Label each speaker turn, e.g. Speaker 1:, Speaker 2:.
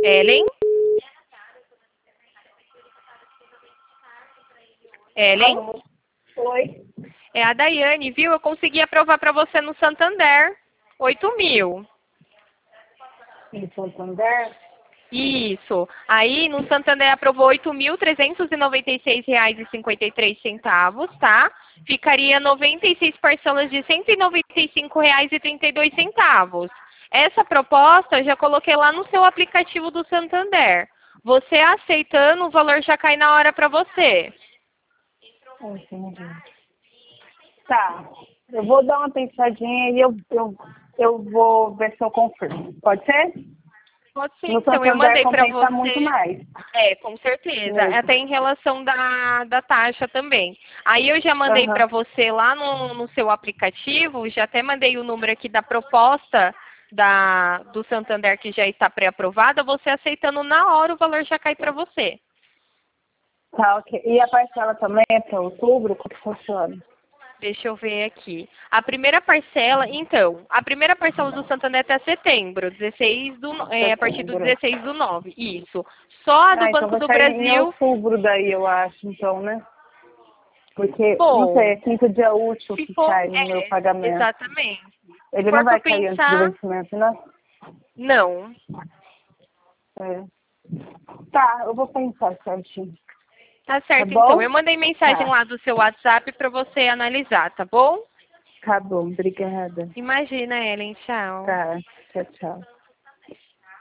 Speaker 1: Ellen? Ellen?
Speaker 2: Alô? Oi?
Speaker 1: É a Daiane, viu? Eu consegui aprovar para você no Santander. 8.000.
Speaker 2: Em Santander?
Speaker 1: Isso. Aí no Santander aprovou R$ 8.396,53, tá? Ficaria 96 parcelas de R$ 195,32. Essa proposta eu já coloquei lá no seu aplicativo do Santander. Você aceitando, o valor já cai na hora para você.
Speaker 2: Entendi. Tá. Eu vou dar uma pensadinha e eu vou ver se eu confirmo. Pode ser?
Speaker 1: Pode ser,
Speaker 2: No
Speaker 1: então. Eu
Speaker 2: Santander
Speaker 1: mandei para
Speaker 2: compensa muito
Speaker 1: você.
Speaker 2: mais.
Speaker 1: É, com certeza.
Speaker 2: Mesmo.
Speaker 1: Até em relação da taxa também. Aí eu já mandei
Speaker 2: Aham.
Speaker 1: para você lá no seu aplicativo, já até mandei o número aqui da proposta do Santander que já está pré-aprovada, você aceitando na hora o valor já cai para você.
Speaker 2: Tá, ok. E a parcela também é para outubro? Como que funciona?
Speaker 1: Deixa eu ver aqui. A primeira parcela do Santander é até setembro, 16 a partir do
Speaker 2: Setembro.
Speaker 1: 16/9. Isso. Só a do
Speaker 2: Ah, então
Speaker 1: Banco
Speaker 2: vai
Speaker 1: do
Speaker 2: sair em
Speaker 1: Brasil.
Speaker 2: outubro daí, eu acho, então, né? Porque, não sei,
Speaker 1: Bom,
Speaker 2: é quinto dia útil
Speaker 1: se
Speaker 2: que
Speaker 1: for.
Speaker 2: cai no meu
Speaker 1: É,
Speaker 2: pagamento.
Speaker 1: exatamente. Se
Speaker 2: Ele não
Speaker 1: for para
Speaker 2: vai cair antes do
Speaker 1: pensar,
Speaker 2: vencimento, né?
Speaker 1: não.
Speaker 2: É. Tá, eu vou pensar certinho.
Speaker 1: Tá
Speaker 2: Tá
Speaker 1: certo, então.
Speaker 2: bom?
Speaker 1: Eu mandei mensagem
Speaker 2: Tá.
Speaker 1: lá do seu WhatsApp para você analisar, tá bom?
Speaker 2: Tá bom, obrigada.
Speaker 1: Imagina, Ellen. Tchau.
Speaker 2: Tá, tchau, tchau.